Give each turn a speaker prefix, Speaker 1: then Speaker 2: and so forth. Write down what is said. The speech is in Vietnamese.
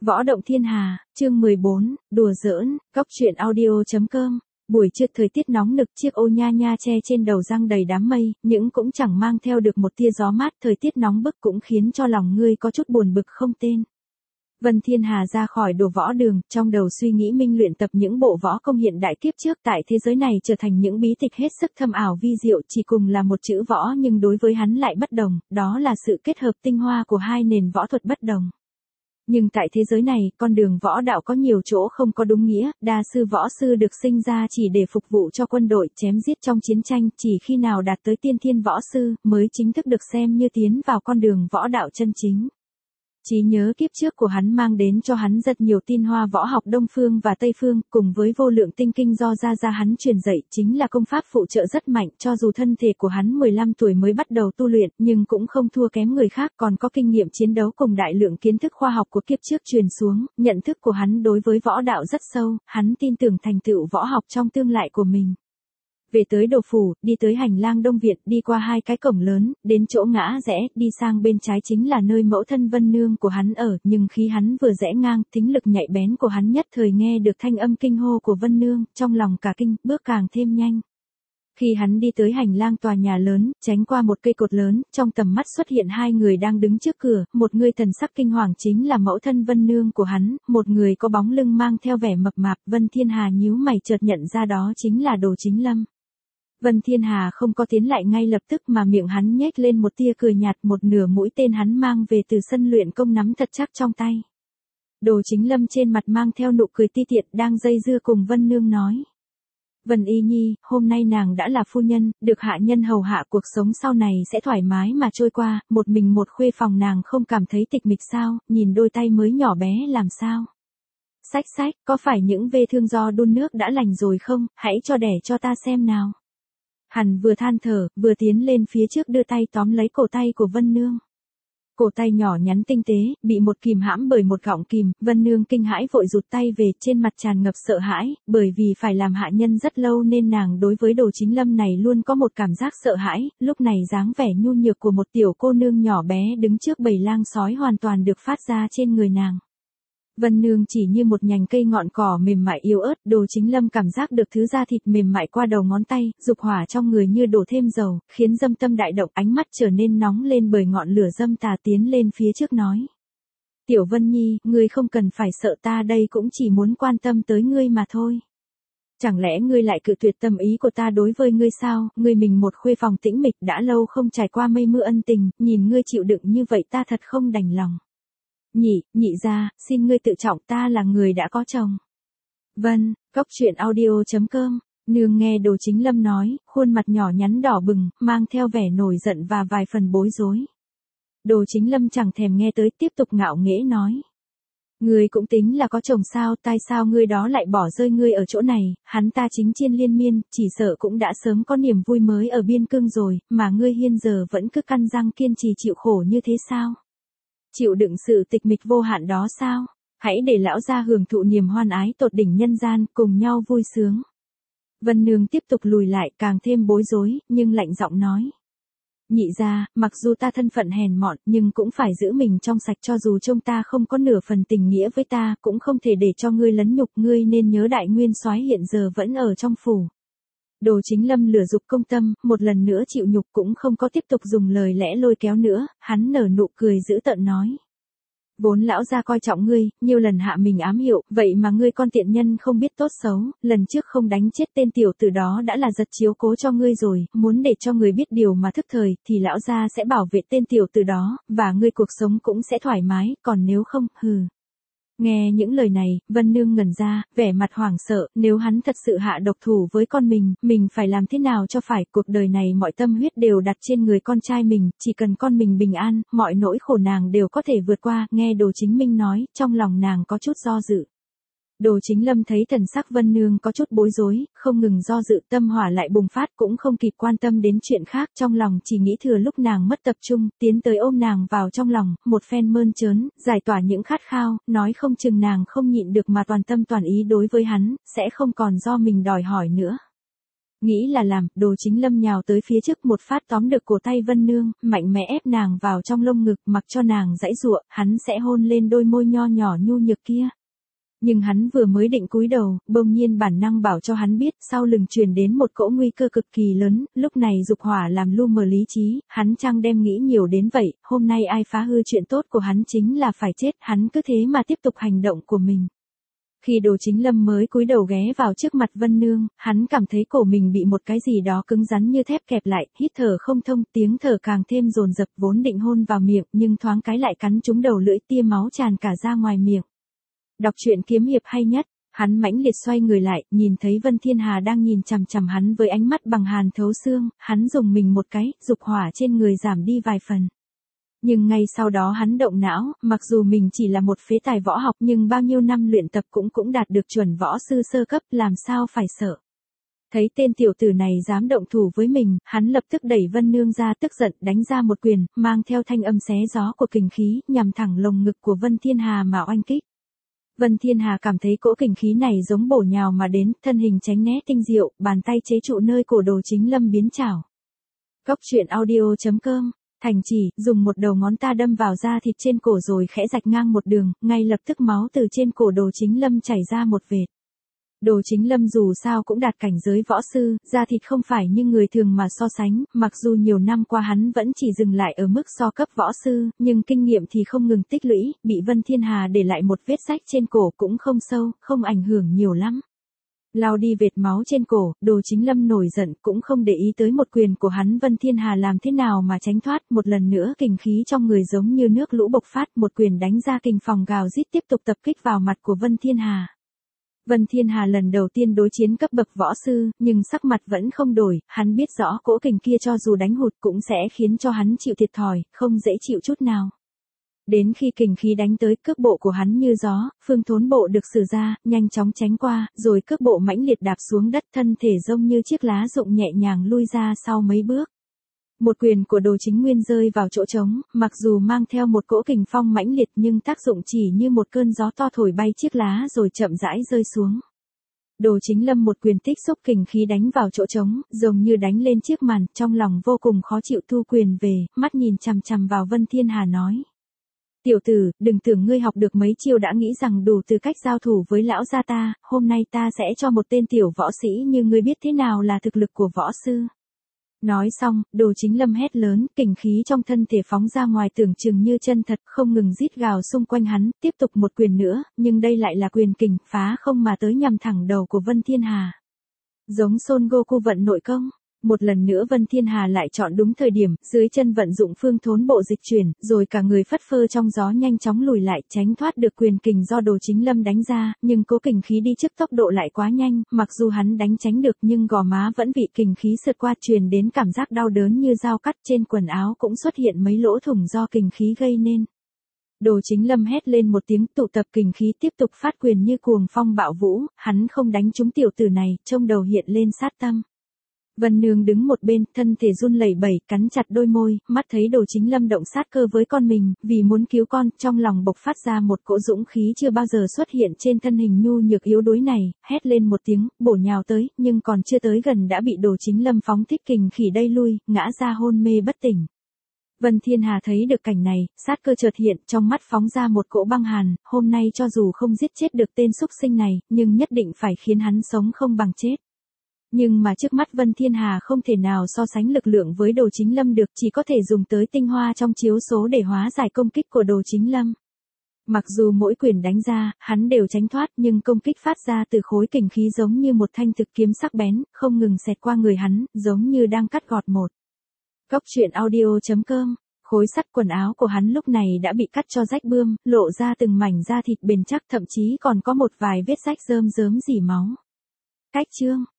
Speaker 1: Võ động thiên hà, chương 14, đùa giỡn, góc truyện audio.com. Buổi trưa thời tiết nóng nực, chiếc ô nha nha che trên đầu răng đầy đám mây, nhưng cũng chẳng mang theo được một tia gió mát. Thời tiết nóng bức cũng khiến cho lòng ngươi có chút buồn bực không tên. Vân Thiên Hà ra khỏi đồ võ đường, trong đầu suy nghĩ minh luyện tập những bộ võ công hiện đại kiếp trước tại thế giới này trở thành những bí tịch hết sức thâm ảo vi diệu, chỉ cùng là một chữ võ nhưng đối với hắn lại bất đồng, đó là sự kết hợp tinh hoa của hai nền võ thuật bất đồng. Nhưng tại thế giới này, con đường võ đạo có nhiều chỗ không có đúng nghĩa, đa sư võ sư được sinh ra chỉ để phục vụ cho quân đội, chém giết trong chiến tranh, chỉ khi nào đạt tới tiên thiên võ sư, mới chính thức được xem như tiến vào con đường võ đạo chân chính. Trí nhớ kiếp trước của hắn mang đến cho hắn rất nhiều tinh hoa võ học Đông Phương và Tây Phương, cùng với vô lượng tinh kinh do gia hắn truyền dạy, chính là công pháp phụ trợ rất mạnh, cho dù thân thể của hắn 15 tuổi mới bắt đầu tu luyện, nhưng cũng không thua kém người khác, còn có kinh nghiệm chiến đấu cùng đại lượng kiến thức khoa học của kiếp trước truyền xuống, nhận thức của hắn đối với võ đạo rất sâu, hắn tin tưởng thành tựu võ học trong tương lai của mình. Về tới đồ phủ, đi tới hành lang Đông Viện, đi qua hai cái cổng lớn, đến chỗ ngã rẽ, đi sang bên trái chính là nơi mẫu thân Vân Nương của hắn ở, nhưng khi hắn vừa rẽ ngang, thính lực nhạy bén của hắn nhất thời nghe được thanh âm kinh hô của Vân Nương, trong lòng cả kinh, bước càng thêm nhanh. Khi hắn đi tới hành lang tòa nhà lớn, tránh qua một cây cột lớn, trong tầm mắt xuất hiện hai người đang đứng trước cửa, một người thần sắc kinh hoàng chính là mẫu thân Vân Nương của hắn, một người có bóng lưng mang theo vẻ mập mạp. Vân Thiên Hà nhíu mày chợt nhận ra đó chính là Đồ Chính Lâm. Vân Thiên Hà không có tiến lại ngay lập tức mà miệng hắn nhếch lên một tia cười nhạt, một nửa mũi tên hắn mang về từ sân luyện công nắm thật chắc trong tay. Đồ Chính Lâm trên mặt mang theo nụ cười ti tiện đang dây dưa cùng Vân Nương nói. Vân Y Nhi, hôm nay nàng đã là phu nhân, được hạ nhân hầu hạ, cuộc sống sau này sẽ thoải mái mà trôi qua, một mình một khuê phòng nàng không cảm thấy tịch mịch sao, nhìn đôi tay mới nhỏ bé làm sao. Xách xách, có phải những vết thương do đun nước đã lành rồi không, hãy cho đẻ cho ta xem nào. Hắn vừa than thở, vừa tiến lên phía trước đưa tay tóm lấy cổ tay của Vân Nương. Cổ tay nhỏ nhắn tinh tế, bị một kìm hãm bởi một gọng kìm, Vân Nương kinh hãi vội rụt tay về, trên mặt tràn ngập sợ hãi, bởi vì phải làm hạ nhân rất lâu nên nàng đối với Đồ Chính Lâm này luôn có một cảm giác sợ hãi, lúc này dáng vẻ nhu nhược của một tiểu cô nương nhỏ bé đứng trước bầy lang sói hoàn toàn được phát ra trên người nàng. Vân Nương chỉ như một nhành cây ngọn cỏ mềm mại yếu ớt, Đồ Chính Lâm cảm giác được thứ da thịt mềm mại qua đầu ngón tay, dục hỏa trong người như đổ thêm dầu, khiến dâm tâm đại động, ánh mắt trở nên nóng lên bởi ngọn lửa dâm tà, tiến lên phía trước nói. Tiểu Vân Nhi, ngươi không cần phải sợ, ta đây cũng chỉ muốn quan tâm tới ngươi mà thôi. Chẳng lẽ ngươi lại cự tuyệt tâm ý của ta đối với ngươi sao, ngươi mình một khuê phòng tĩnh mịch đã lâu không trải qua mây mưa ân tình, nhìn ngươi chịu đựng như vậy ta thật không đành lòng. Nhị gia, xin ngươi tự trọng, ta là người đã có chồng. Vân, góc truyện audio.com. Nương nghe Đồ Chính Lâm nói, khuôn mặt nhỏ nhắn đỏ bừng, mang theo vẻ nổi giận và vài phần bối rối. Đồ Chính Lâm chẳng thèm nghe tới, tiếp tục ngạo nghễ nói. Ngươi cũng tính là có chồng sao, tại sao ngươi đó lại bỏ rơi ngươi ở chỗ này, hắn ta chính chiên liên miên, chỉ sợ cũng đã sớm có niềm vui mới ở biên cương rồi, mà ngươi hiện giờ vẫn cứ căn răng kiên trì chịu khổ như thế sao? Chịu đựng sự tịch mịch vô hạn đó sao? Hãy để lão gia hưởng thụ niềm hoan ái tột đỉnh nhân gian, cùng nhau vui sướng. Vân Nương tiếp tục lùi lại, càng thêm bối rối, nhưng lạnh giọng nói. Nhị gia, mặc dù ta thân phận hèn mọn, nhưng cũng phải giữ mình trong sạch, cho dù trông ta không có nửa phần tình nghĩa với ta, cũng không thể để cho ngươi lấn nhục, ngươi nên nhớ đại nguyên soái hiện giờ vẫn ở trong phủ. Đồ Chính Lâm lửa dục công tâm, một lần nữa chịu nhục cũng không có tiếp tục dùng lời lẽ lôi kéo nữa, hắn nở nụ cười dữ tợn nói. Vốn lão gia coi trọng ngươi, nhiều lần hạ mình ám hiệu, vậy mà ngươi con tiện nhân không biết tốt xấu, lần trước không đánh chết tên tiểu tử đó đã là giật chiếu cố cho ngươi rồi, muốn để cho người biết điều mà thức thời, thì lão gia sẽ bảo vệ tên tiểu tử đó, và ngươi cuộc sống cũng sẽ thoải mái, còn nếu không, hừ. Nghe những lời này, Vân Nương ngẩn ra, vẻ mặt hoảng sợ, nếu hắn thật sự hạ độc thủ với con mình phải làm thế nào cho phải, cuộc đời này mọi tâm huyết đều đặt trên người con trai mình, chỉ cần con mình bình an, mọi nỗi khổ nàng đều có thể vượt qua, nghe Đồ Chính Minh nói, trong lòng nàng có chút do dự. Đồ Chính Lâm thấy thần sắc Vân Nương có chút bối rối, không ngừng do dự, tâm hỏa lại bùng phát, cũng không kịp quan tâm đến chuyện khác, trong lòng chỉ nghĩ thừa lúc nàng mất tập trung, tiến tới ôm nàng vào trong lòng, một phen mơn trớn, giải tỏa những khát khao, nói không chừng nàng không nhịn được mà toàn tâm toàn ý đối với hắn, sẽ không còn do mình đòi hỏi nữa. Nghĩ là làm, Đồ Chính Lâm nhào tới phía trước một phát tóm được cổ tay Vân Nương, mạnh mẽ ép nàng vào trong lông ngực mặc cho nàng giãy giụa, hắn sẽ hôn lên đôi môi nho nhỏ nhu nhược kia. Nhưng hắn vừa mới định cúi đầu, bỗng nhiên bản năng bảo cho hắn biết sau lưng truyền đến một cỗ nguy cơ cực kỳ lớn, lúc này dục hỏa làm lu mờ lý trí, hắn chẳng đem nghĩ nhiều đến vậy, hôm nay ai phá hư chuyện tốt của hắn chính là phải chết, hắn cứ thế mà tiếp tục hành động của mình. Khi Đồ Chính Lâm mới cúi đầu ghé vào trước mặt Vân Nương, hắn cảm thấy cổ mình bị một cái gì đó cứng rắn như thép kẹp lại, hít thở không thông, tiếng thở càng thêm dồn dập, vốn định hôn vào miệng, nhưng thoáng cái lại cắn trúng đầu lưỡi, tia máu tràn cả ra ngoài miệng. Đọc truyện kiếm hiệp hay nhất, hắn mãnh liệt xoay người lại, nhìn thấy Vân Thiên Hà đang nhìn chằm chằm hắn với ánh mắt bằng hàn thấu xương, hắn dùng mình một cái, dục hỏa trên người giảm đi vài phần. Nhưng ngay sau đó hắn động não, mặc dù mình chỉ là một phế tài võ học nhưng bao nhiêu năm luyện tập cũng đạt được chuẩn võ sư sơ cấp, làm sao phải sợ. Thấy tên tiểu tử này dám động thủ với mình, hắn lập tức đẩy Vân Nương ra, tức giận đánh ra một quyền, mang theo thanh âm xé gió của kình khí, nhằm thẳng lồng ngực của Vân Thiên Hà mà oanh kích. Vân Thiên Hà cảm thấy cỗ kình khí này giống bổ nhào mà đến, thân hình tránh né tinh diệu, bàn tay chế trụ nơi cổ Đồ Chính Lâm biến chảo. Góc truyện audio.com Thành chỉ, dùng một đầu ngón ta đâm vào da thịt trên cổ rồi khẽ rạch ngang một đường, ngay lập tức máu từ trên cổ Đồ Chính Lâm chảy ra một vệt. Đồ Chính Lâm dù sao cũng đạt cảnh giới võ sư, da thịt không phải như người thường mà so sánh, mặc dù nhiều năm qua hắn vẫn chỉ dừng lại ở mức so cấp võ sư, nhưng kinh nghiệm thì không ngừng tích lũy, bị Vân Thiên Hà để lại một vết rách trên cổ cũng không sâu, không ảnh hưởng nhiều lắm. Lau đi vệt máu trên cổ, Đồ Chính Lâm nổi giận cũng không để ý tới một quyền của hắn. Vân Thiên Hà làm thế nào mà tránh thoát, một lần nữa kình khí trong người giống như nước lũ bộc phát, một quyền đánh ra kình phòng gào rít tiếp tục tập kích vào mặt của Vân Thiên Hà. Vân Thiên Hà lần đầu tiên đối chiến cấp bậc võ sư, nhưng sắc mặt vẫn không đổi, hắn biết rõ cỗ kình kia cho dù đánh hụt cũng sẽ khiến cho hắn chịu thiệt thòi, không dễ chịu chút nào. Đến khi kình khí đánh tới, cước bộ của hắn như gió, phương thốn bộ được sử ra, nhanh chóng tránh qua, rồi cước bộ mãnh liệt đạp xuống đất, thân thể giống như chiếc lá rụng nhẹ nhàng lui ra sau mấy bước. Một quyền của Đồ Chính Nguyên rơi vào chỗ trống, mặc dù mang theo một cỗ kình phong mãnh liệt nhưng tác dụng chỉ như một cơn gió to thổi bay chiếc lá rồi chậm rãi rơi xuống. Đồ Chính Lâm một quyền tích xúc kình khí đánh vào chỗ trống, giống như đánh lên chiếc màn, trong lòng vô cùng khó chịu thu quyền về, mắt nhìn chằm chằm vào Vân Thiên Hà nói. Tiểu tử, đừng tưởng ngươi học được mấy chiêu đã nghĩ rằng đủ tư cách giao thủ với lão gia ta, hôm nay ta sẽ cho một tên tiểu võ sĩ như ngươi biết thế nào là thực lực của võ sư. Nói xong, Đồ Chính Lâm hét lớn, kình khí trong thân thể phóng ra ngoài tưởng chừng như chân thật, không ngừng rít gào xung quanh hắn, tiếp tục một quyền nữa, nhưng đây lại là quyền kình, phá không mà tới nhằm thẳng đầu của Vân Thiên Hà. Giống Son Goku vận nội công. Một lần nữa Vân Thiên Hà lại chọn đúng thời điểm, dưới chân vận dụng phương thốn bộ dịch chuyển, rồi cả người phất phơ trong gió nhanh chóng lùi lại, tránh thoát được quyền kình do Đồ Chính Lâm đánh ra, nhưng cố kình khí đi trước tốc độ lại quá nhanh, mặc dù hắn đánh tránh được nhưng gò má vẫn bị kình khí sượt qua, truyền đến cảm giác đau đớn như dao cắt, trên quần áo cũng xuất hiện mấy lỗ thủng do kình khí gây nên. Đồ Chính Lâm hét lên một tiếng, tụ tập kình khí tiếp tục phát quyền như cuồng phong bạo vũ, hắn không đánh trúng tiểu tử này, trong đầu hiện lên sát tâm. Vân Nương đứng một bên, thân thể run lẩy bẩy, cắn chặt đôi môi, mắt thấy Đồ Chính Lâm động sát cơ với con mình, vì muốn cứu con, trong lòng bộc phát ra một cỗ dũng khí chưa bao giờ xuất hiện trên thân hình nhu nhược yếu đuối này, hét lên một tiếng, bổ nhào tới, nhưng còn chưa tới gần đã bị Đồ Chính Lâm phóng thích kình khỉ đẩy lui, ngã ra hôn mê bất tỉnh. Vân Thiên Hà thấy được cảnh này, sát cơ chợt hiện, trong mắt phóng ra một cỗ băng hàn, hôm nay cho dù không giết chết được tên súc sinh này, nhưng nhất định phải khiến hắn sống không bằng chết. Nhưng mà trước mắt Vân Thiên Hà không thể nào so sánh lực lượng với Đồ Chính Lâm được, chỉ có thể dùng tới tinh hoa trong chiếu số để hóa giải công kích của Đồ Chính Lâm. Mặc dù mỗi quyền đánh ra, hắn đều tránh thoát nhưng công kích phát ra từ khối kình khí giống như một thanh thực kiếm sắc bén, không ngừng xẹt qua người hắn, giống như đang cắt gọt một. Góc truyện audio.com Khối sắt quần áo của hắn lúc này đã bị cắt cho rách bươm, lộ ra từng mảnh da thịt bền chắc, thậm chí còn có một vài vết rách rơm rớm rỉ máu. Cách chương